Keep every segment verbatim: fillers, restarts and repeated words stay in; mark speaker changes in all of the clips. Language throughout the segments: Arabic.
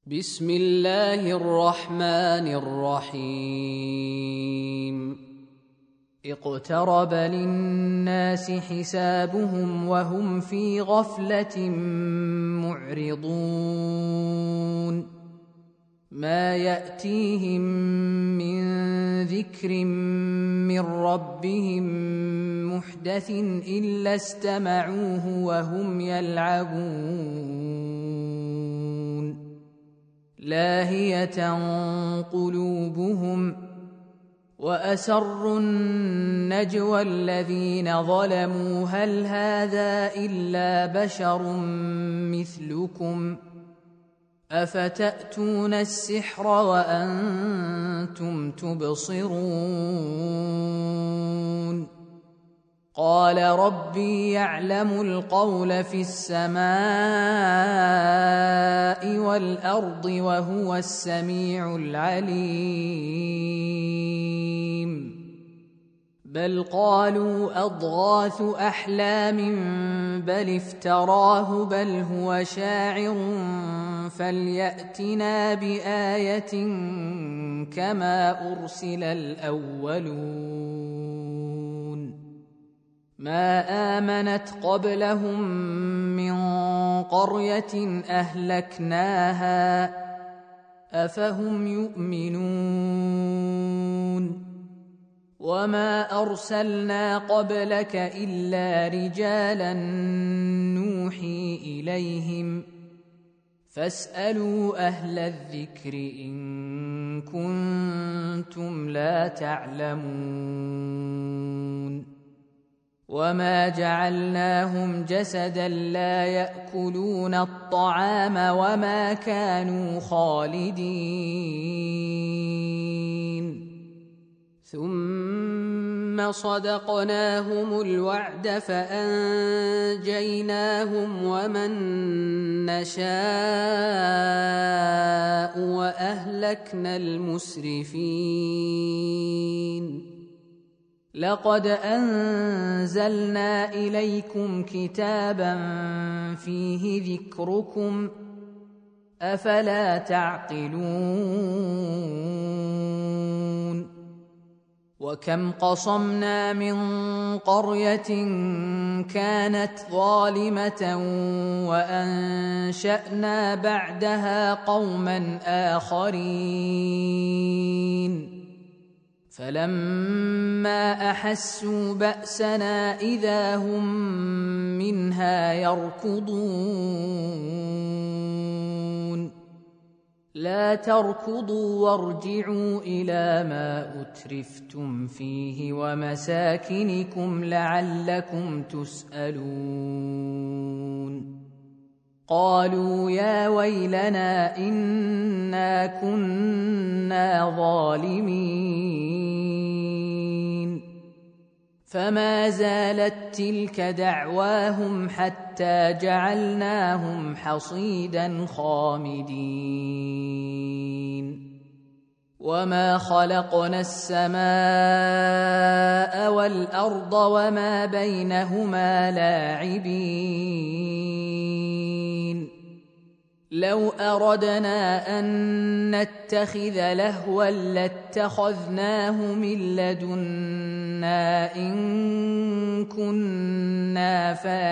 Speaker 1: بسم الله الرحمن الرحيم اقترب للناس حسابهم وهم في غفلة معرضون ما يأتيهم من ذكر من ربهم محدث إلا استمعوه وهم يلعبون لاهية قلوبهم وأسروا النجوى الذين ظلموا هل هذا إلا بشر مثلكم أفتأتون السحر وأنتم تبصرون قال ربي يعلم القول في السماء والأرض وهو السميع العليم بل قالوا أضغاث أحلام بل افتراه بل هو شاعر فليأتنا بآية كما أرسل الأولون ما آمنت قبلهم من قرية أهلكناها أفهم يؤمنون وما أرسلنا قبلك إلا رجالا نوحي إليهم فاسألوا أهل الذكر إن كنتم لا تعلمون وما جعلناهم جسدا لا يأكلون الطعام وما كانوا خالدين ثم صدقناهم الوعد فأنجيناهم ومن نشاء وأهلكنا المسرفين لقد أنزلنا إليكم كتابا فيه ذكركم أفلا تعقلون وكم قصمنا من قرية كانت ظالمة وأنشأنا بعدها قوما آخرين فلما أحسوا بأسنا إذا هم منها يركضون لا تركضوا وارجعوا إلى ما أترفتم فيه ومساكنكم لعلكم تسألون قالوا يا ويلنا إنا كنا ظالمين فما زالت تلك دعواهم حتى جعلناهم حصيدا خامدين وما خلقنا السماء والأرض وما بينهما لاعبين لو أردنا أن نتخذ لهوا لاتخذناه من لدنا إن كنا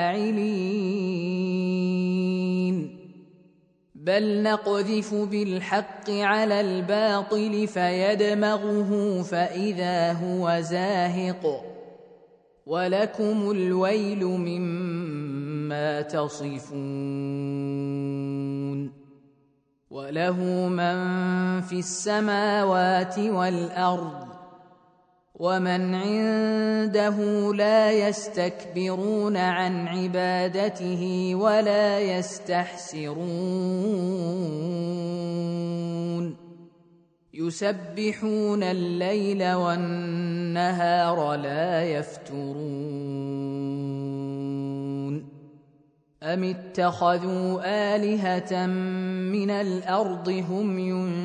Speaker 1: فاعلين بل نقذف بالحق على الباطل فيدمغه فإذا هو زاهق ولكم الويل مما تصفون وله من في السماوات والأرض ومن عنده لا يستكبرون عن عبادته ولا يستحسرون يسبحون الليل والنهار لا يفترون أم اتخذوا آلهة من الأرض هم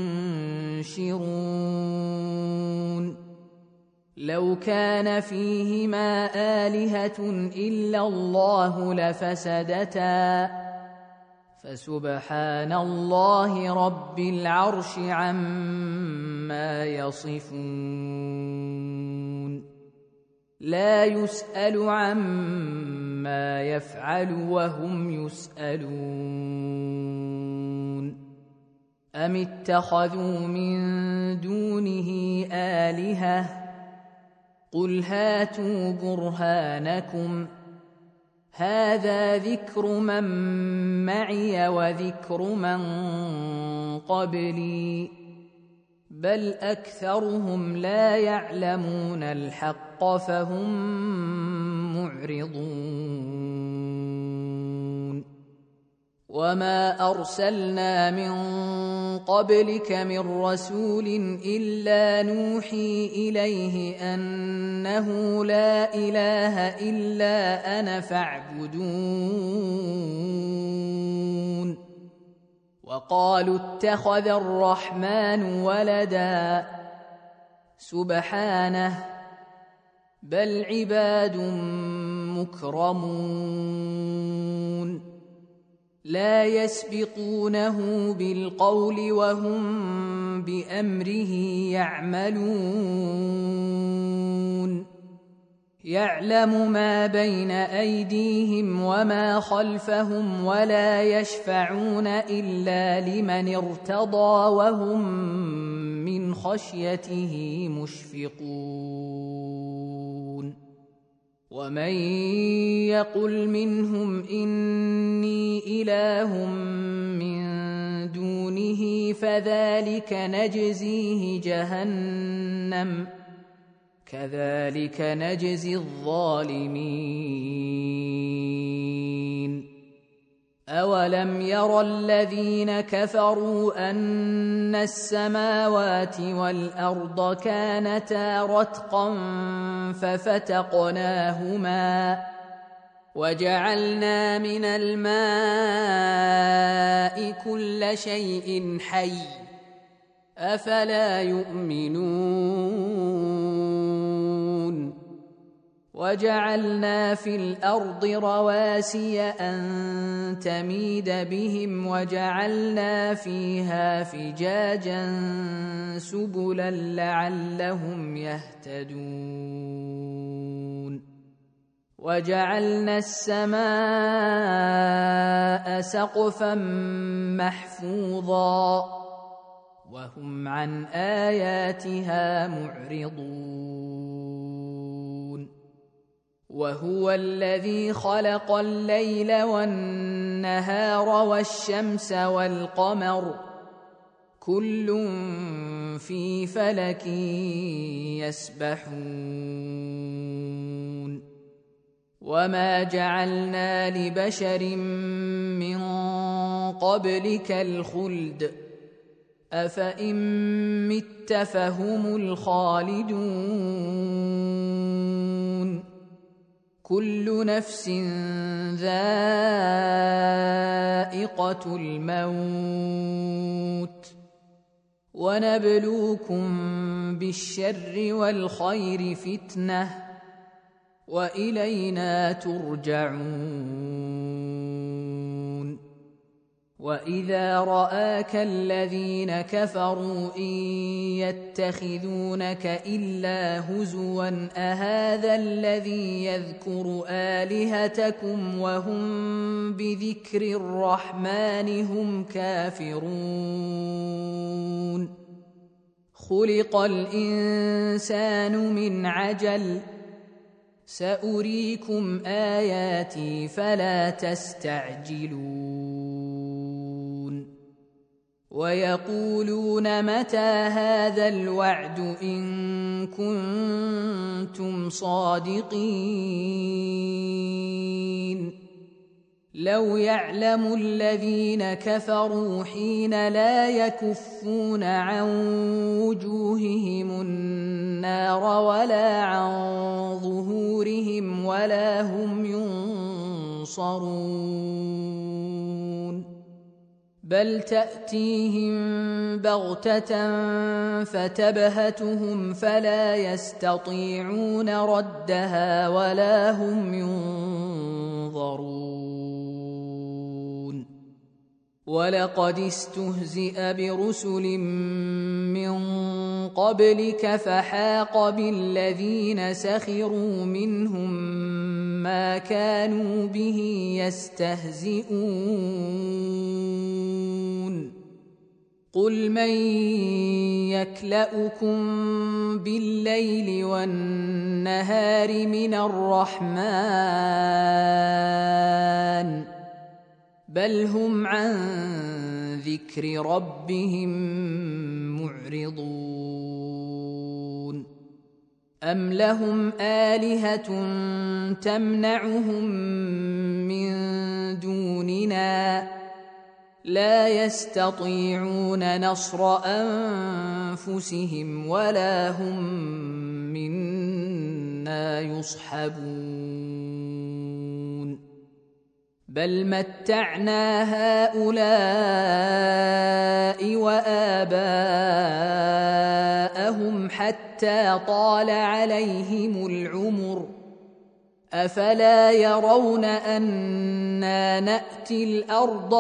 Speaker 1: ينشرون لو كان فيهما آلهة إلا الله لفسدتا فسبحان الله رب العرش عما يصفون لا يسأل عما يفعل وهم يسألون أم اتخذوا من دونه آلهة قل هاتوا برهانكم هذا ذكر من معي وذكر من قبلي بل أكثرهم لا يعلمون الحق فهم معرضون وما أرسلنا من قبلك من رسول إلا نوحي إليه أنه لا إله إلا أنا فاعبدون وقالوا اتخذ الرحمن ولدا سبحانه بل عباد مكرمون لا يسبقونه بالقول وهم بأمره يعملون يعلم ما بين أيديهم وما خلفهم ولا يشفعون إلا لمن ارتضى وهم من خشيته مشفقون ومن يقل منهم إني إله من دونه فذلك نجزيه جهنم كذلك نجزي الظالمين أولم ير الذين كفروا أن السماوات والأرض كانتا رتقا ففتقناهما وجعلنا من الماء كل شيء حي أفلا يؤمنون وجعلنا في الأرض رواسي أن تميد بهم وجعلنا فيها فجاجا سبلا لعلهم يهتدون وجعلنا السماء سقفا محفوظا وهم عن آياتها معرضون وهو الذي خلق الليل والنهار والشمس والقمر كل في فلك يسبحون وما جعلنا لبشر من قبلك الخلد أفإن مت فهم الخالدون كل نفس ذائقة الموت ونبلوكم بالشر والخير فتنة وإلينا ترجعون وإذا رآك الذين كفروا إن يتخذونك إلا هزوا أهذا الذي يذكر آلهتكم وهم بذكر الرحمن هم كافرون خلق الإنسان من عجل سأريكم آياتي فلا تستعجلون ويقولون متى هذا الوعد إن كنتم صادقين لو يعلم الذين كفروا حين لا يكفون عن وجوههم النار ولا عن ظهورهم ولا هم ينصرون بل تأتيهم بغتة فتبهتهم فلا يستطيعون ردها ولا هم ينظرون ولقد استهزئ برسل من قبلك فحاق بالذين سخروا منهم ما كانوا به يستهزئون قل من يكلؤكم بالليل والنهار من الرحمن بل هم عن ذكر ربهم معرضون أم لهم آلهة تمنعهم من دوننا لا يستطيعون نصر أنفسهم ولا هم منا يصحبون بل متعنا هؤلاء وآباءهم حتى طال عليهم العمر أفلا يرون أنا نأتي الأرض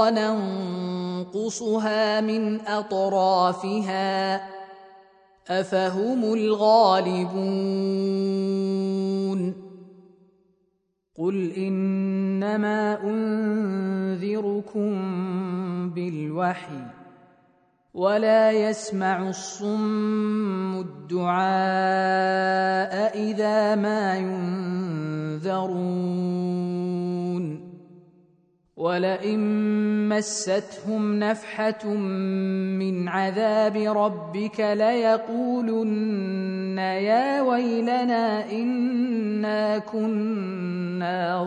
Speaker 1: ننقصها من أطرافها أفهم الغالبون قل إنما أنذركم بالوحي ولا يسمع الصم الدعاء إذا ما ينذرون ولئن مستهم نفحة من عذاب ربك ليقولن يا ويلنا إنا كنا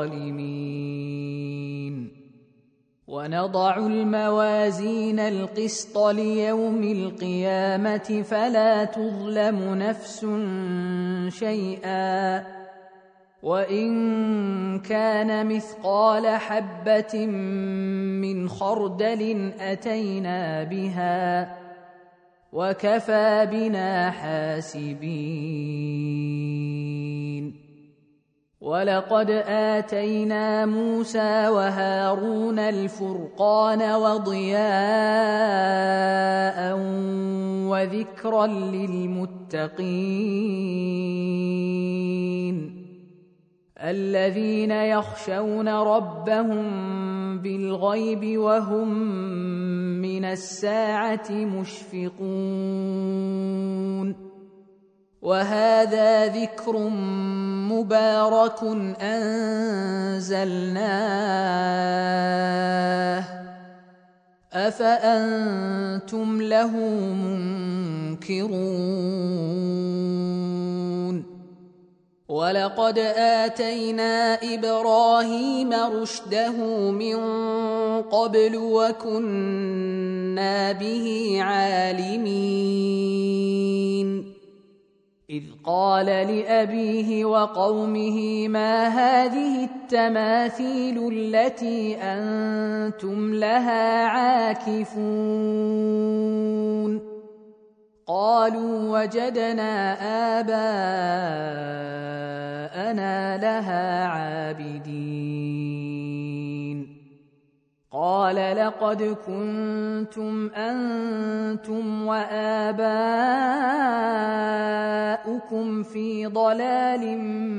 Speaker 1: ظالمين ونضع الموازين القسط ليوم القيامة فلا تظلم نفس شيئا وإن كان مثقال حبة من خردل أتينا بها وكفى بنا حاسبين ولقد آتينا موسى وهارون الفرقان وضياء وذكرا للمتقين الذين يخشون ربهم بالغيب وهم من الساعة مشفقون وهذا ذكر مبارك أنزلناه أفأنتم له منكرون ولقد آتينا إبراهيم رشده من قبل وكنا به عالمين إذ قال لأبيه وقومه ما هذه التماثيل التي أنتم لها عاكفون قالوا وجدنا آباءنا لها عابدين قال لقد كنتم أنتم وآباؤكم في ضلال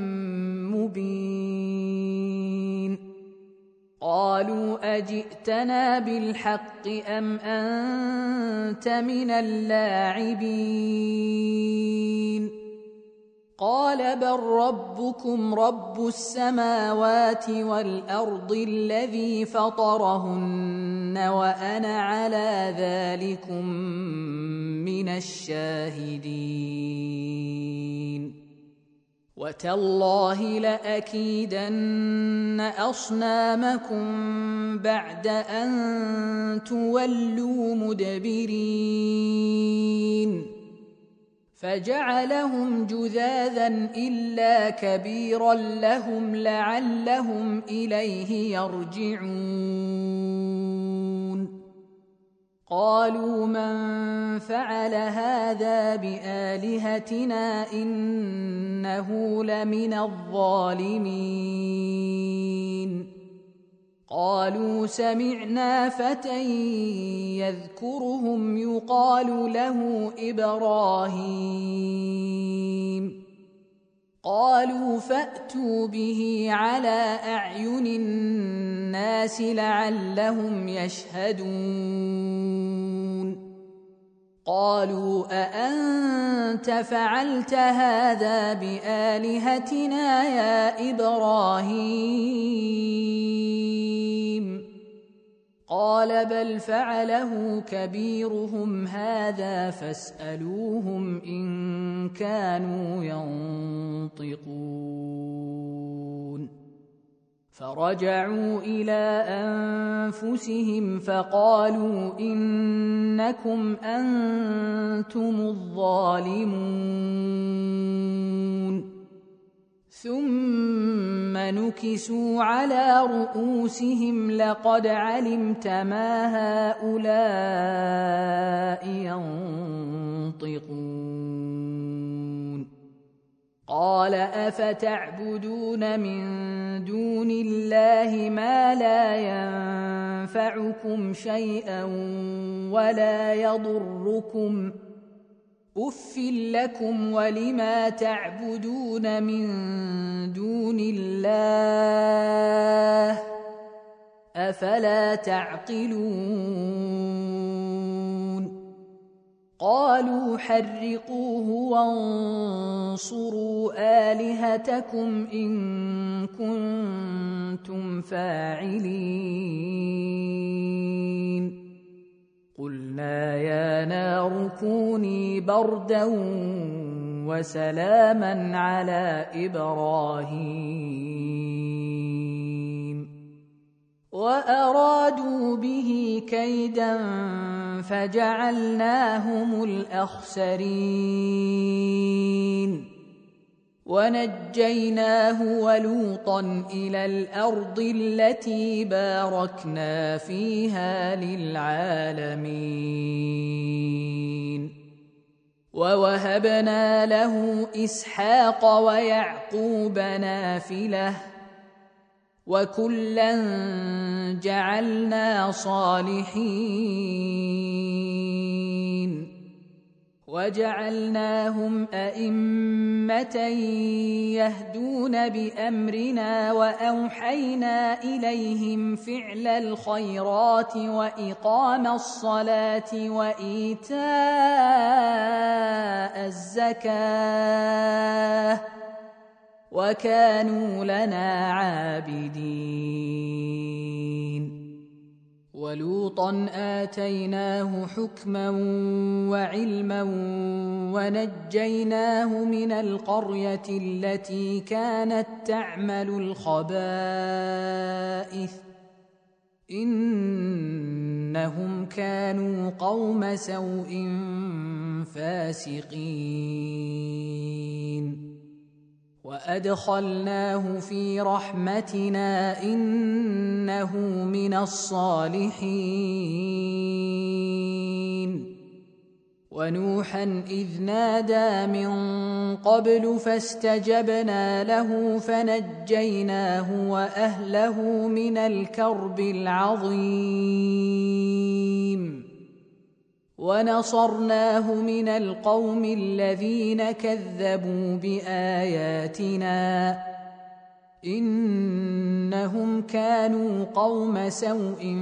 Speaker 1: مبين قالوا أجئتنا بالحق أم أنت من اللاعبين قال بل ربكم رب السماوات والأرض الذي فطرهن وأنا على ذلكم من الشاهدين وتالله لأكيدن أصنامكم بعد أن تولوا مدبرين فجعلهم جذاذا إلا كبيرا لهم لعلهم إليه يرجعون قالوا من فعل هذا بآلهتنا إنه لمن الظالمين قالوا سمعنا فتى يذكرهم يقال له إبراهيم قالوا فأتوا به على أعين الناس لعلهم يشهدون قالوا أأنت فعلت هذا بآلهتنا يا إبراهيم قال بل فعله كبيرهم هذا فاسألوهم إن كانوا ينطقون فرجعوا إلى أنفسهم فقالوا إنكم أنتم الظالمون ثم نكسوا على رؤوسهم لقد علمت ما هؤلاء ينطقون قال أفتعبدون من دون الله ما لا ينفعكم شيئا ولا يضركم أف لكم ولما تعبدون من دون الله أفلا تعقلون قالوا حرقوه وانصروا آلهتكم إن كنتم فاعلين قلنا يا نار كوني بردا وسلاما على إبراهيم وأرادوا به كيدا فجعلناهم الأخسرين ونجيناه ولوطا إلى الأرض التي باركنا فيها للعالمين ووهبنا له إسحاق ويعقوب نافلة وكلا جعلنا صالحين وجعلناهم أئمة يهدون بأمرنا وأوحينا إليهم فعل الخيرات وإقام الصلاة وإيتاء الزكاة وكانوا لنا عابدين ولوطا آتيناه حكما وعلما ونجيناه من القرية التي كانت تعمل الخبائث إنهم كانوا قوم سوء فاسقين وأدخلناه في رحمتنا إنه من الصالحين ونوحا إذ نادى من قبل فاستجبنا له فنجيناه وأهله من الكرب العظيم ونصرناه من القوم الذين كذبوا بآياتنا إنهم كانوا قوم سوء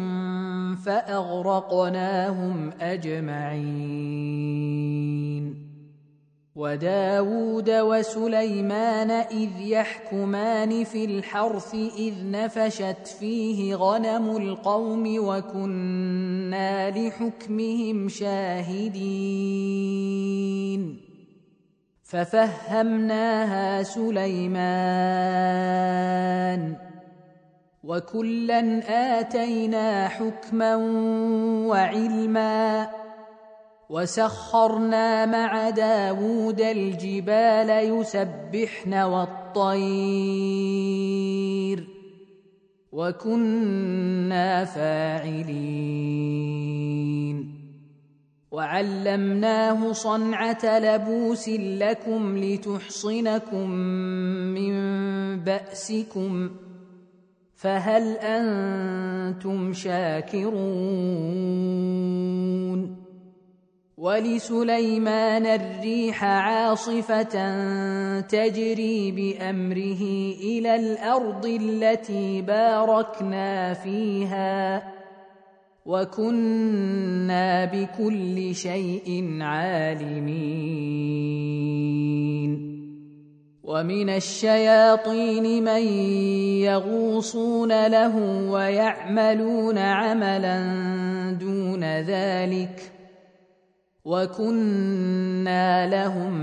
Speaker 1: فأغرقناهم أجمعين وداود وسليمان إذ يحكمان في الحرث إذ نفشت فيه غنم القوم وكنا لحكمهم شاهدين ففهمناها سليمان وكلا آتينا حكما وعلما وسخرنا مع داود الجبال يسبحن والطير وكنا فاعلين وعلمناه صنعة لبوس لكم لتحصنكم من بأسكم فهل أنتم شاكرون ولسليمان الريح عاصفة تجري بأمره إلى الأرض التي باركنا فيها وكنا بكل شيء عالمين ومن الشياطين من يغوصون له ويعملون عملا دون ذلك وكنا لهم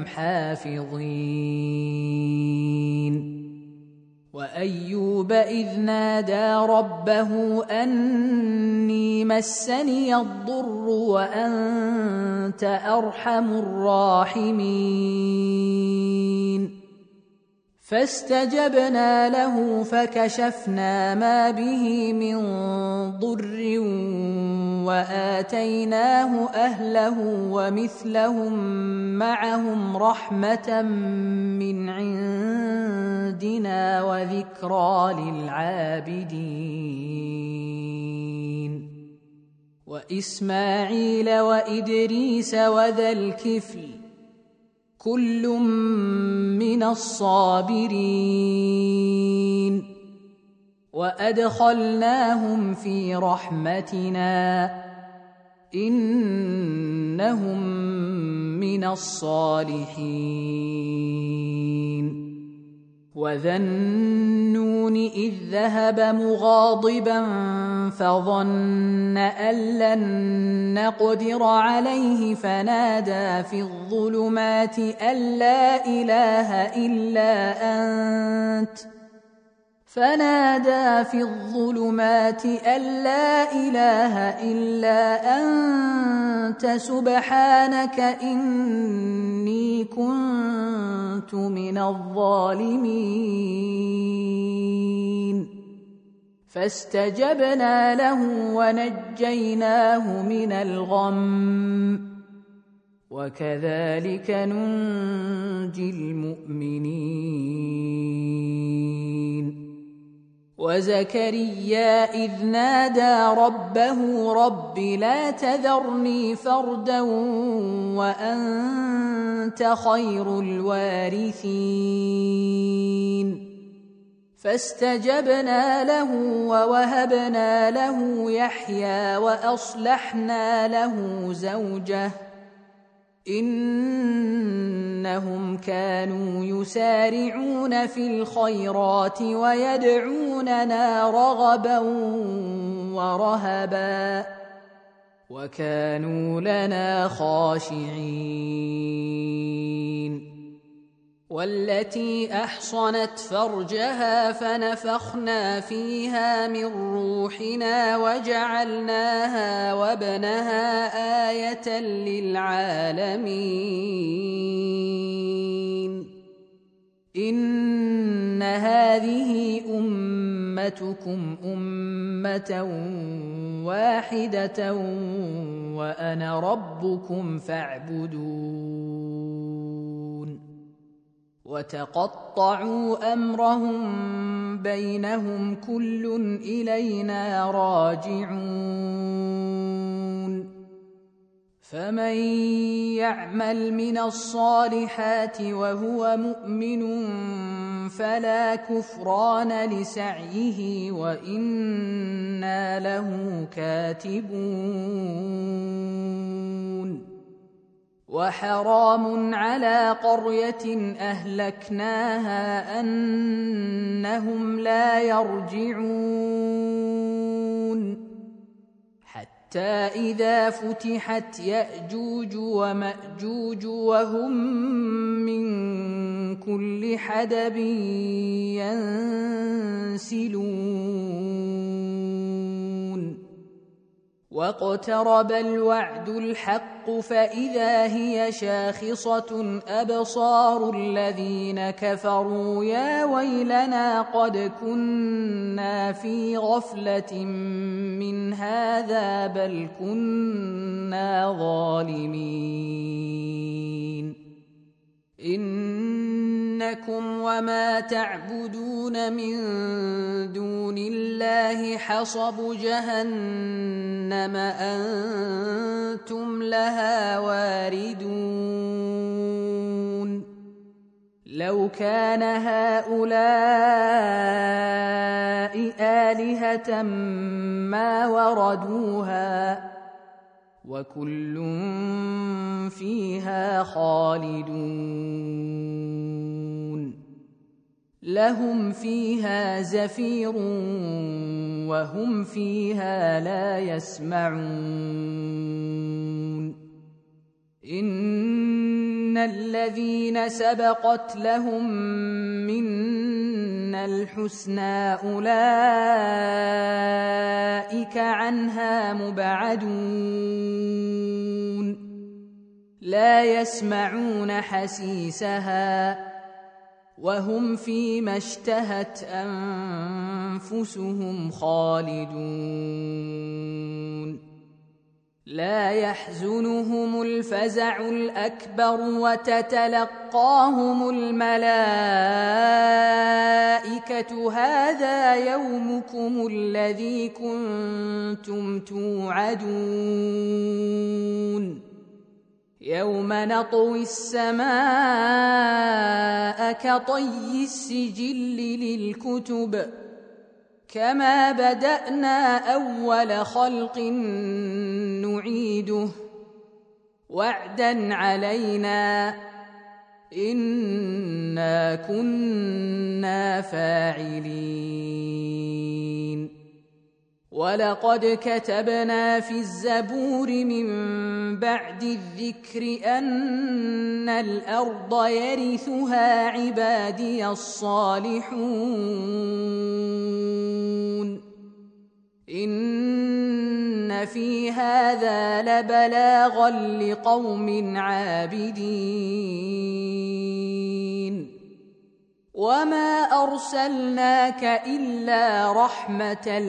Speaker 1: حافظين وأيوب إذ نادى ربه أني مسني الضر وأنت أرحم الراحمين فاستجبنا له فكشفنا ما به من ضر وآتيناه أهله ومثلهم معهم رحمة من عندنا وذكرى للعابدين وإسماعيل وإدريس وذا الكفل كل من الصابرين وأدخلناهم في رحمتنا إنهم من الصالحين وذا النون إذ ذهب مغاضبا فظن أن لن نقدر عليه فنادى في الظلمات أن لا إله إلا أنت فنادى في الظلمات أن لا إله إلا أنت سبحانك إني كنت من الظالمين فاستجبنا له ونجيناه من الغم وكذلك ننجي المؤمنين وزكريا إذ نادى ربه رب لا تذرني فردا وأنت خير الوارثين فاستجبنا له ووهبنا له يحيى وأصلحنا له زوجه إنهم كانوا يسارعون في الخيرات ويدعوننا رغبا ورهبا وكانوا لنا خاشعين والتي أحصنت فرجها فنفخنا فيها من روحنا وجعلناها وابنها آية للعالمين إن هذه أمتكم أمة واحدة وأنا ربكم فاعبدون وتقطعوا أمرهم بينهم كل إلينا راجعون فمن يعمل من الصالحات وهو مؤمن فلا كفران لسعيه وإنا له كاتبون وحرام على قرية أهلكناها أنهم لا يرجعون حتى إذا فتحت يأجوج ومأجوج وهم من كل حدب ينسلون واقترب الوعد الحق فإذا هي شاخصة أبصار الذين كفروا يا ويلنا قد كنا في غفلة من هذا بل كنا ظالمين إنكم إنكم وما تعبدون من دون الله حصب جهنم أنتم لها واردون لو كان هؤلاء آلهة ما وردوها وكل فيها خالدون لهم فيها زفير وهم فيها لا يسمعون إن الذين سبقت لهم منا الحسنى أولئك عنها مبعدون لا يسمعون حسيسها وهم فيما اشتهت أنفسهم خالدون لا يحزنهم الفزع الأكبر وتتلقاهم الملائكة هذا يومكم الذي كنتم توعدون يوم نطوي السماء كطي السجل للكتب كما بدأنا أول خلق نعيده وعدا علينا إنا كنا فاعلين ولقد كتبنا في الزبور من بعد الذكر أن الأرض يرثها عبادي الصالحون إن في هذا لبلاغا لقوم عابدين وما أرسلناك إلا رحمة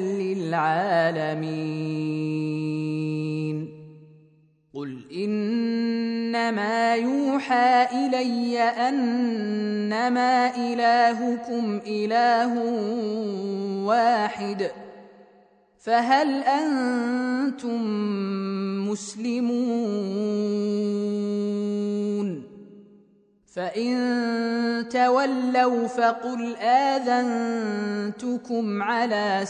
Speaker 1: للعالمين قل إنما يوحى إلي أنما إلهكم إله واحد فهل أنتم مسلمون فإن تولوا فقل آذنتكم على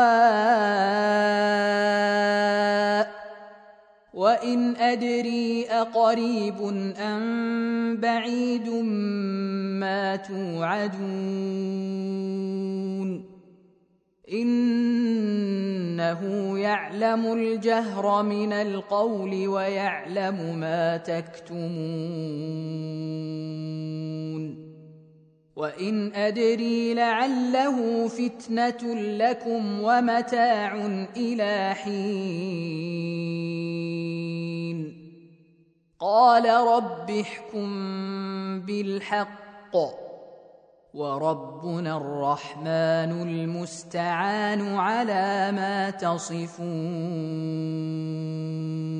Speaker 1: سواء وإن أدري أقريب أم بعيد ما توعدون إنه يعلم الجهر من القول ويعلم ما تكتمون وإن أدري لعله فتنة لكم ومتاع إلى حين قال رب احكم بالحق وربنا الرحمن المستعان على ما تصفون